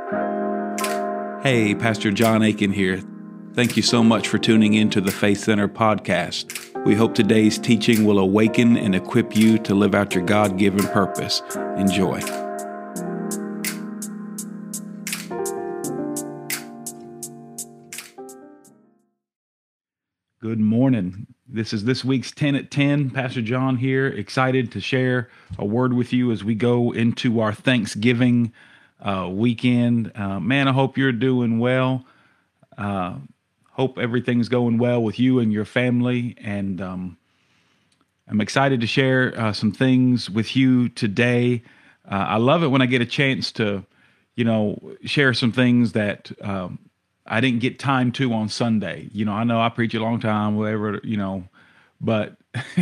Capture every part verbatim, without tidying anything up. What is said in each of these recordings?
Hey, Pastor John Aiken here. Thank you so much for tuning in to the Faith Center podcast. We hope today's teaching will awaken and equip you to live out your God-given purpose. Enjoy. Good morning. This is this week's ten at ten. Pastor John here, excited to share a word with you as we go into our Thanksgiving uh, weekend. Uh, man, I hope you're doing well. Uh, hope everything's going well with you and your family. And um, I'm excited to share uh, some things with you today. Uh, I love it when I get a chance to, you know, share some things that um, I didn't get time to on Sunday. You know, I know I preach a long time, whatever, you know, but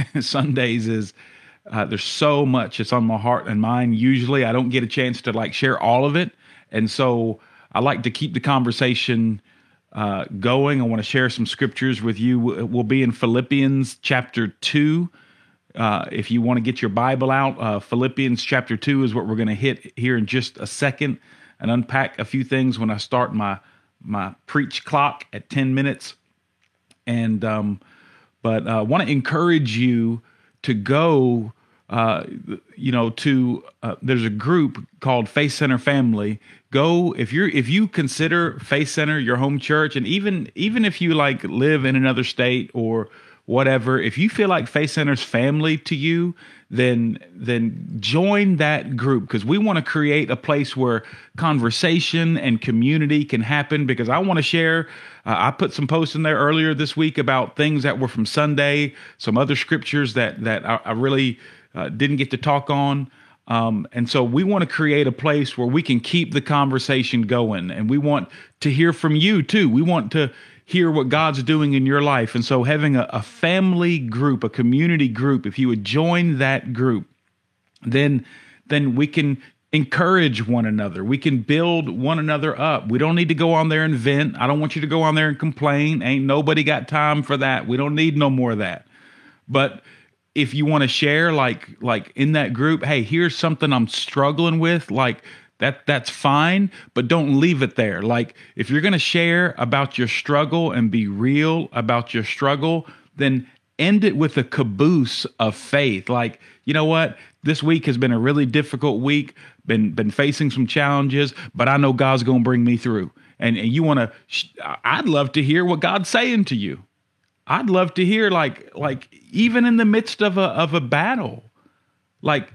Sundays is, uh, there's so much that's on my heart and mind. Usually I don't get a chance to like share all of it. And so I like to keep the conversation uh, going. I want to share some scriptures with you. We'll be in Philippians chapter two. Uh, if you want to get your Bible out, uh, Philippians chapter two is what we're going to hit here in just a second and unpack a few things when I start my my preach clock at ten minutes. And, um, but I uh, want to encourage you to go, uh, you know, to, uh, there's a group called Faith Center Family. Go, if you're, if you consider Faith Center your home church, and even, even if you like live in another state or whatever, if you feel like Faith Center's family to you, then then join that group, because we want to create a place where conversation and community can happen. Because I want to share, uh, I put some posts in there earlier this week about things that were from Sunday, some other scriptures that that I, I really uh, didn't get to talk on. Um, and so we want to create a place where we can keep the conversation going, and we want to hear from you too. We want to hear what God's doing in your life. And so having a, a family group, a community group, if you would join that group, then, then we can encourage one another. We can build one another up. We don't need to go on there and vent. I don't want you to go on there and complain. Ain't nobody got time for that. We don't need no more of that. But if you want to share, like, like in that group, hey, here's something I'm struggling with, like, That that's fine, but don't leave it there. Like, if you're going to share about your struggle and be real about your struggle, then end it with a caboose of faith. Like, you know what? This week has been a really difficult week, been been facing some challenges, but I know God's going to bring me through. And, and you want to, I'd love to hear what God's saying to you. I'd love to hear, like, like even in the midst of a of a battle, like,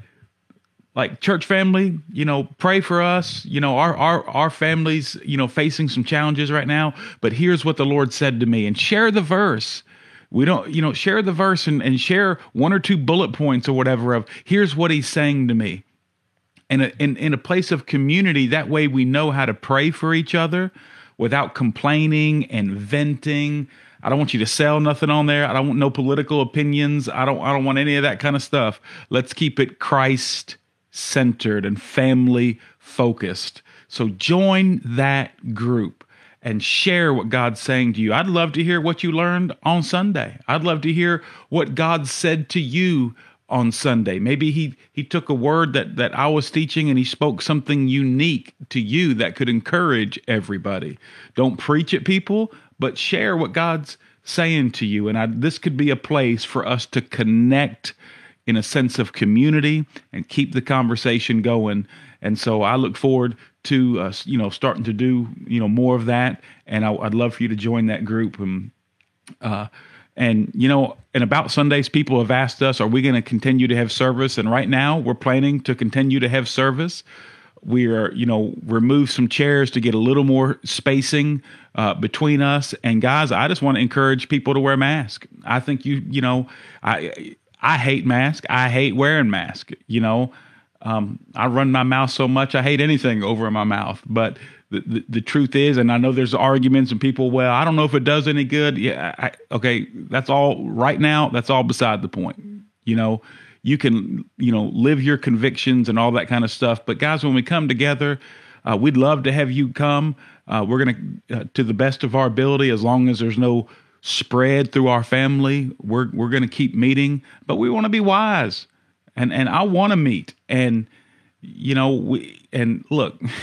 Like church family, you know, pray for us. You know, our our our family's, you know, facing some challenges right now. But here's what the Lord said to me, and share the verse. We don't, you know, share the verse and, and share one or two bullet points or whatever of here's what he's saying to me. And in, in, in a place of community, that way we know how to pray for each other without complaining and venting. I don't want you to sell nothing on there. I don't want no political opinions. I don't I don't want any of that kind of stuff. Let's keep it Christ centered and family focused. So join that group and share what God's saying to you. I'd love to hear what you learned on Sunday. I'd love to hear what God said to you on Sunday. Maybe he he took a word that that I was teaching and he spoke something unique to you that could encourage everybody. Don't preach at people, but share what God's saying to you. And I, this could be a place for us to connect in a sense of community and keep the conversation going. And so I look forward to, uh, you know, starting to do, you know, more of that. And I, I'd love for you to join that group. And, uh, and, you know, and about Sundays, people have asked us, are we going to continue to have service? And right now we're planning to continue to have service. We are, you know, remove some chairs to get a little more spacing uh, between us. And guys, I just want to encourage people to wear masks. I think you, you know, I, I hate masks. I hate wearing masks. You know, um, I run my mouth so much. I hate anything over in my mouth. But the, the, the truth is, and I know there's arguments and people, well, I don't know if it does any good. Yeah. I, okay. That's all right now. That's all beside the point. You know, you can, you know, live your convictions and all that kind of stuff. But guys, when we come together, uh, we'd love to have you come. Uh, we're going to, uh, to the best of our ability, as long as there's no spread through our family, we're we're going to keep meeting, but we want to be wise, and and I want to meet, and you know we and look,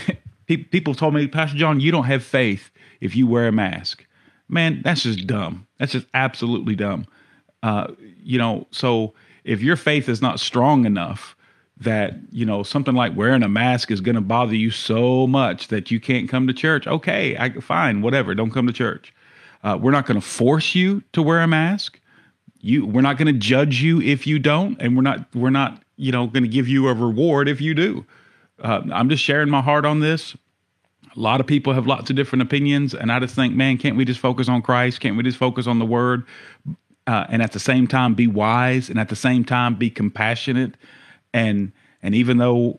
Pe- people told me, Pastor John, you don't have faith if you wear a mask. Man, that's just dumb. That's just absolutely dumb. Uh, you know, so if your faith is not strong enough that, you know, something like wearing a mask is going to bother you so much that you can't come to church, okay, I, fine, whatever, don't come to church. Uh, we're not going to force you to wear a mask. You, we're not going to judge you if you don't, and we're not, we're not, you know, going to give you a reward if you do. Uh, I'm just sharing my heart on this. A lot of people have lots of different opinions, and I just think, man, can't we just focus on Christ? Can't we just focus on the Word? Uh, and at the same time, be wise, and at the same time, be compassionate. And and even though,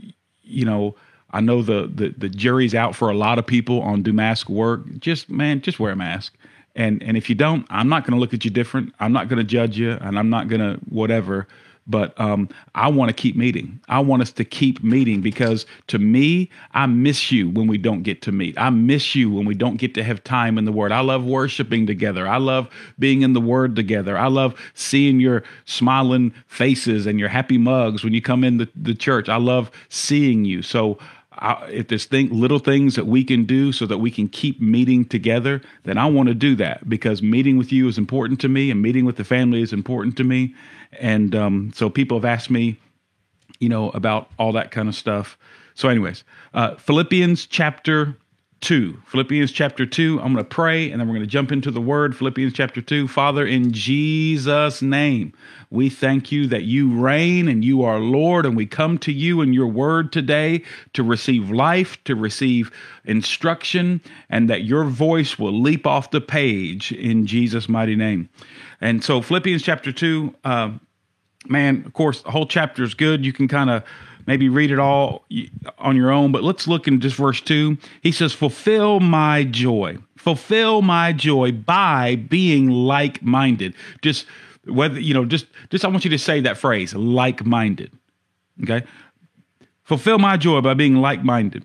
you know, I know the the the jury's out for a lot of people on do mask work, just man, just wear a mask. And and if you don't, I'm not going to look at you different. I'm not going to judge you, and I'm not going to whatever. But um, I want to keep meeting. I want us to keep meeting because to me, I miss you when we don't get to meet. I miss you when we don't get to have time in the Word. I love worshiping together. I love being in the Word together. I love seeing your smiling faces and your happy mugs when you come in the, the church. I love seeing you. So I, if there's thing, little things that we can do so that we can keep meeting together, then I want to do that because meeting with you is important to me and meeting with the family is important to me. And um, so people have asked me, you know, about all that kind of stuff. So anyways, uh, Philippians chapter two, Philippians chapter two, I'm going to pray and then we're going to jump into the word. Philippians chapter two, Father, in Jesus' name, we thank you that you reign and you are Lord, and we come to you in your word today to receive life, to receive instruction, and that your voice will leap off the page in Jesus' mighty name. And so Philippians chapter two, uh, man, of course, the whole chapter is good. You can kind of maybe read it all on your own, but let's look in just verse two. He says, fulfill my joy, fulfill my joy by being like-minded. Just whether, you know, just, just, I want you to say that phrase, like-minded. Okay. Fulfill my joy by being like-minded,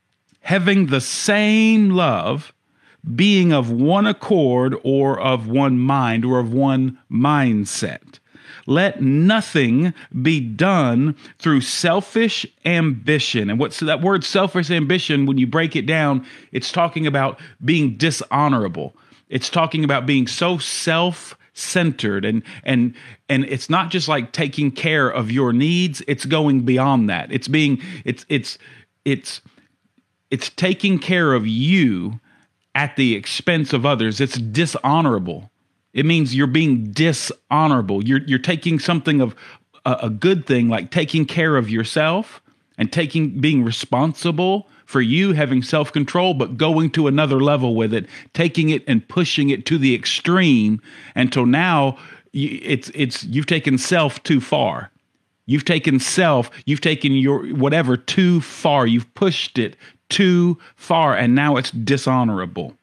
having the same love, being of one accord or of one mind or of one mindset. Let nothing be done through selfish ambition. And what's that word selfish ambition? When you break it down, it's talking about being dishonorable. It's talking about being so self-centered, and and and it's not just like taking care of your needs. It's going beyond that. It's being it's it's it's it's taking care of you at the expense of others. It's dishonorable. It means you're being dishonorable. You're you're taking something of a, a good thing, like taking care of yourself and taking being responsible for you, having self-control, but going to another level with it, taking it and pushing it to the extreme until now you, it's it's you've taken self too far. You've taken self, you've taken your whatever too far. You've pushed it too far, and now it's dishonorable.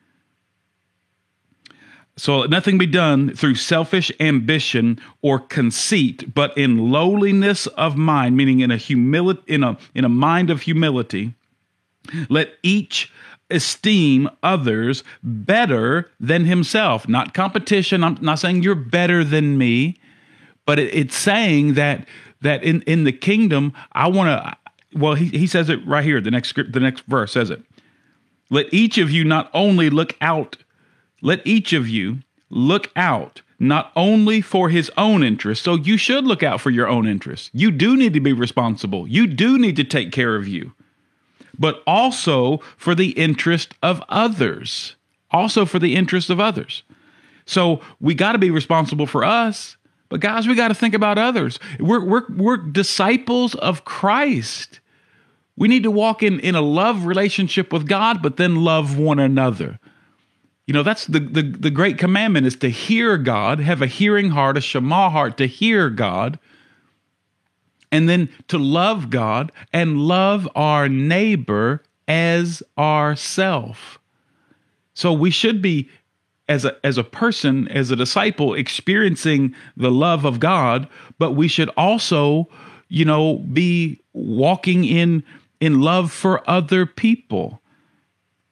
So let nothing be done through selfish ambition or conceit, but in lowliness of mind, meaning in a humility, in a in a mind of humility. Let each esteem others better than himself. Not competition. I'm not saying you're better than me, but it, it's saying that that in, in the kingdom, I want to. Well, he he says it right here. The next script, the next verse says it. Let each of you not only look out. Let each of you look out not only for his own interests. So you should look out for your own interests. You do need to be responsible. You do need to take care of you, but also for the interest of others. Also for the interest of others. So we got to be responsible for us, but guys, we got to think about others. We're we're we're disciples of Christ. We need to walk in in a love relationship with God, but then love one another. You know, that's the, the, the great commandment is to hear God, have a hearing heart, a Shema heart, to hear God, and then to love God and love our neighbor as ourself. So we should be, as a, as a person, as a disciple, experiencing the love of God, but we should also, you know, be walking in, in love for other people.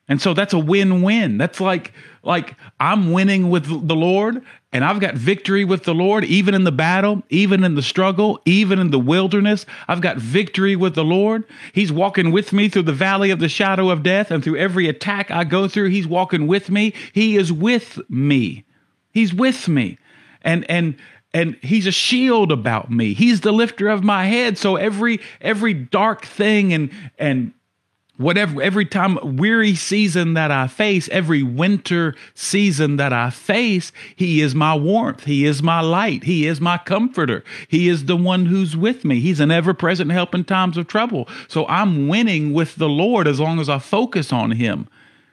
And so that's a win-win. That's like, like I'm winning with the Lord, and I've got victory with the Lord, even in the battle, even in the struggle, even in the wilderness. I've got victory with the Lord. He's walking with me through the valley of the shadow of death, and through every attack I go through, he's walking with me. He is with me. He's with me. And, and, and he's a shield about me. He's the lifter of my head. So every, every dark thing and, and, Whatever, every time weary season that I face, every winter season that I face, he is my warmth. He is my light. He is my comforter. He is the one who's with me. He's an ever-present help in times of trouble. So I'm winning with the Lord as long as I focus on him.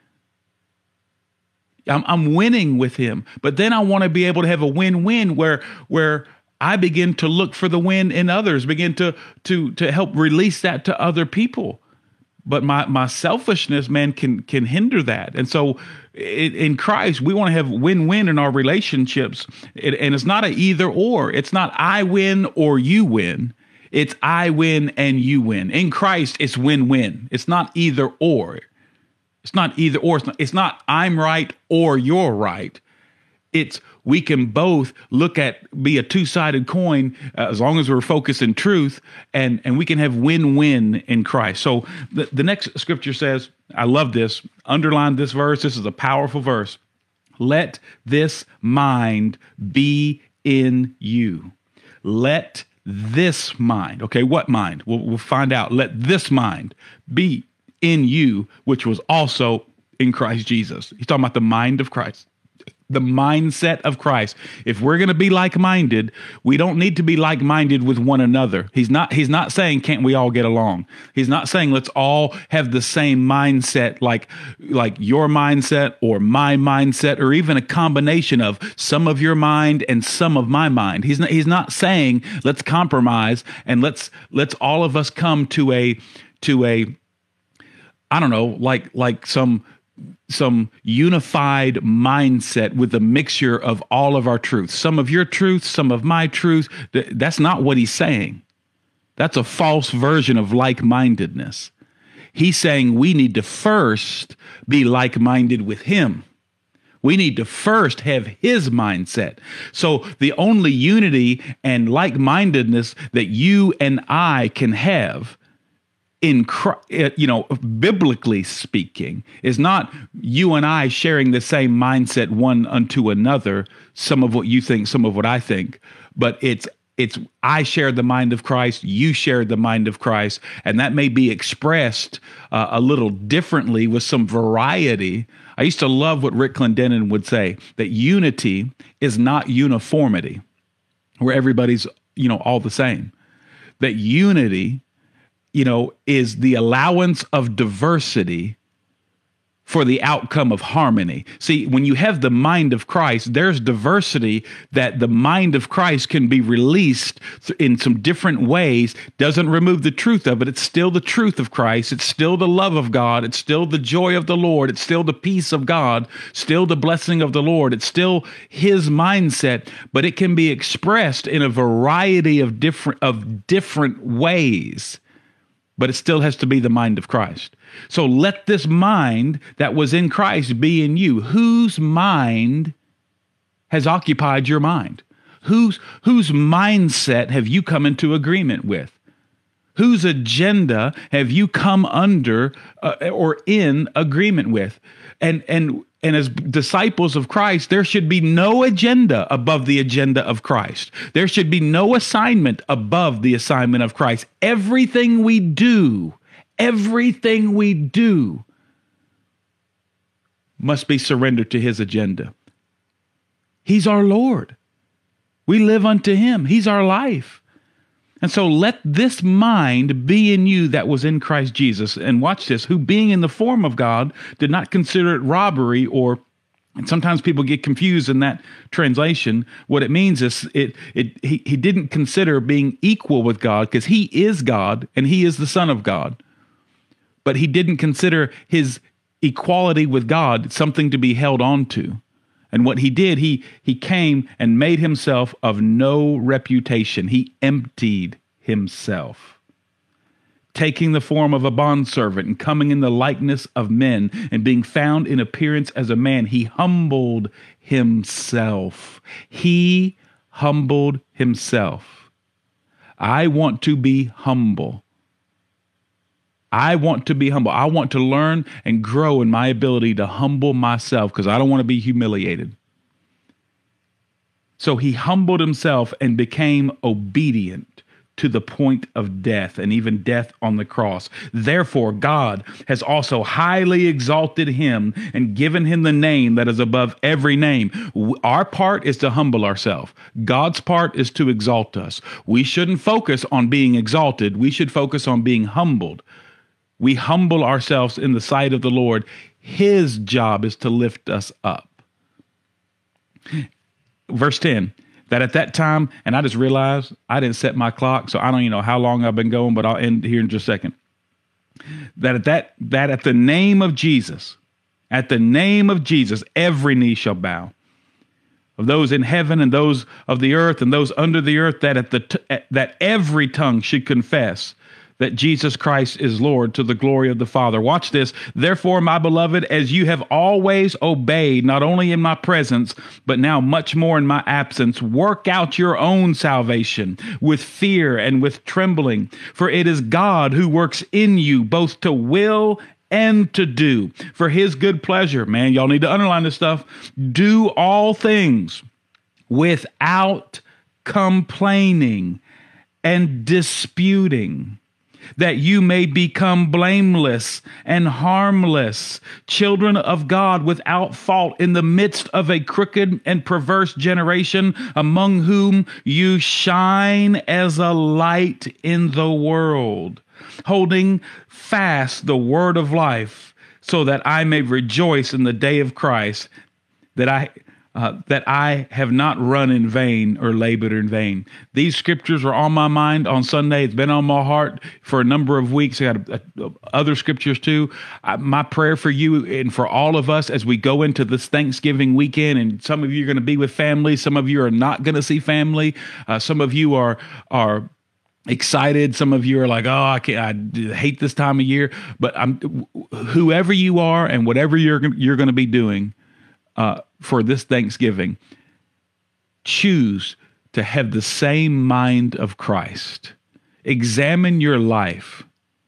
I'm, I'm winning with him. But then I want to be able to have a win-win where, where I begin to look for the win in others, begin to, to, to help release that to other people. But my, my selfishness, man, can can hinder that. And so in, in Christ, we want to have win-win in our relationships. It, and it's not an either or. It's not I win or you win. It's I win and you win. In Christ, it's win-win. It's not either or. It's not either or. It's not, it's not I'm right or you're right. It's we can both look at, be a two-sided coin uh, as long as we're focused in truth, and, and we can have win-win in Christ. So the, the next scripture says, I love this, underline this verse. This is a powerful verse. Let this mind be in you. Let this mind, okay, what mind? We'll, we'll find out. Let this mind be in you, which was also in Christ Jesus. He's talking about the mind of Christ. The mindset of Christ. If we're going to be like-minded, we don't need to be like-minded with one another. He's not, he's not saying, can't we all get along? He's not saying, let's all have the same mindset, like, like your mindset or my mindset, or even a combination of some of your mind and some of my mind. He's not, he's not saying, let's compromise and let's, let's all of us come to a, to a, I don't know, like, like some, some unified mindset with a mixture of all of our truths, some of your truths, some of my truth. That's not what he's saying. That's a false version of like-mindedness. He's saying we need to first be like-minded with him. We need to first have his mindset. So the only unity and like-mindedness that you and I can have in, you know, biblically speaking, is not you and I sharing the same mindset one unto another, some of what you think, some of what I think, but it's it's I share the mind of Christ, you share the mind of Christ, and that may be expressed uh, a little differently with some variety. I used to love what Rick Clendenin would say, that unity is not uniformity, where everybody's, you know, all the same. That unity, you know, is the allowance of diversity for the outcome of harmony. See, when you have the mind of Christ, there's diversity that the mind of Christ can be released in some different ways. Doesn't remove the truth of it. It's still the truth of Christ. It's still the love of God. It's still the joy of the Lord. It's still the peace of God, still the blessing of the Lord. It's still his mindset, but it can be expressed in a variety of different, of different ways. But it still has to be the mind of Christ. So let this mind that was in Christ be in you. Whose mind has occupied your mind? Whose, whose mindset have you come into agreement with? Whose agenda have you come under uh, or in agreement with? And, and, and as disciples of Christ, there should be no agenda above the agenda of Christ. There should be no assignment above the assignment of Christ. Everything we do, everything we do must be surrendered to his agenda. He's our Lord. We live unto him. He's our life. And so let this mind be in you that was in Christ Jesus. And watch this, who being in the form of God did not consider it robbery, or, and sometimes people get confused in that translation. What it means is it, it he, he didn't consider being equal with God, because he is God and he is the Son of God. But he didn't consider his equality with God something to be held on to. And what he did, he he came and made himself of no reputation. He emptied himself. taking the form of a bondservant and coming in the likeness of men and being found in appearance as a man, he humbled himself. He humbled himself. I want to be humble. I want to be humble. I want to learn and grow in my ability to humble myself because I don't want to be humiliated. So he humbled himself and became obedient to the point of death, and even death on the cross. Therefore, God has also highly exalted him and given him the name that is above every name. Our part is to humble ourselves. God's part is to exalt us. We shouldn't focus on being exalted. We should focus on being humbled. We humble ourselves in the sight of the Lord. His job is to lift us up. Verse ten, that at that time, and I just realized I didn't set my clock, so I don't even know how long I've been going, but I'll end here in just a second. That at that, that at the name of Jesus, at the name of Jesus, every knee shall bow, of those in heaven and those of the earth and those under the earth, that at the t- that every tongue should confess that Jesus Christ is Lord, to the glory of the Father. Watch this. Therefore, my beloved, as you have always obeyed, not only in my presence, but now much more in my absence, work out your own salvation with fear and with trembling. For it is God who works in you both to will and to do for his good pleasure. Man, y'all need to underline this stuff. Do all things without complaining and disputing, that you may become blameless and harmless, children of God without fault in the midst of a crooked and perverse generation, among whom you shine as a light in the world, holding fast the word of life, so that I may rejoice in the day of Christ, that I Uh, that I have not run in vain or labored in vain. These scriptures were on my mind on Sunday. It's been on my heart for a number of weeks. I got uh, other scriptures too. Uh, my prayer for you and for all of us as we go into this Thanksgiving weekend, and some of you are going to be with family. Some of you are not going to see family. Uh, some of you are are excited. Some of you are like, oh, I can't, I hate this time of year. But I'm, whoever you are and whatever you're you're going to be doing, Uh, for this Thanksgiving, choose to have the same mind of Christ. Examine your life.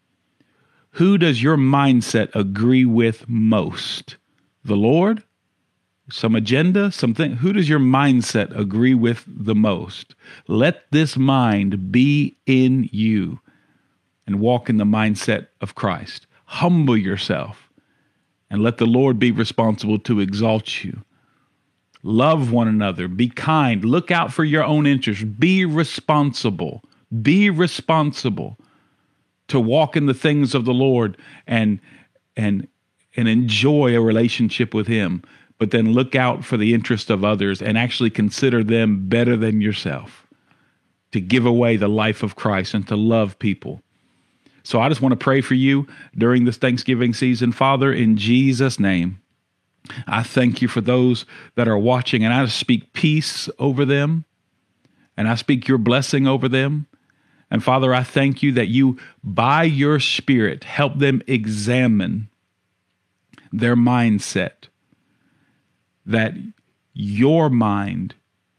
Who does your mindset agree with most? The Lord? Some agenda? Something? Who does your mindset agree with the most? Let this mind be in you and walk in the mindset of Christ. Humble yourself. And let the Lord be responsible to exalt you. Love one another. Be kind. Look out for your own interests. Be responsible. Be responsible to walk in the things of the Lord and and and enjoy a relationship with him. But then look out for the interest of others and actually consider them better than yourself. To give away the life of Christ and to love people. So I just want to pray for you during this Thanksgiving season. Father, in Jesus' name, I thank you for those that are watching, and I just speak peace over them, and I speak your blessing over them. And Father, I thank you that you, by your Spirit, help them examine their mindset, that your mind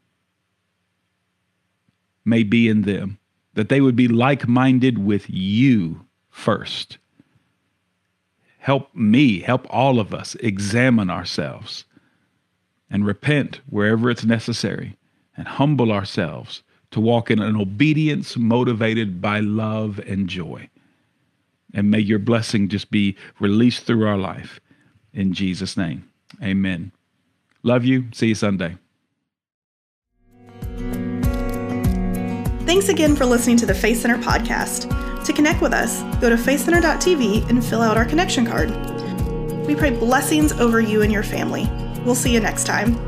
may be in them, that they would be like-minded with you first. Help me, help all of us examine ourselves and repent wherever it's necessary and humble ourselves to walk in an obedience motivated by love and joy. And may your blessing just be released through our life. In Jesus' name, amen. Love you. See you Sunday. Thanks again for listening to the Faith Center podcast. To connect with us, go to faith center dot t v and fill out our connection card. We pray blessings over you and your family. We'll see you next time.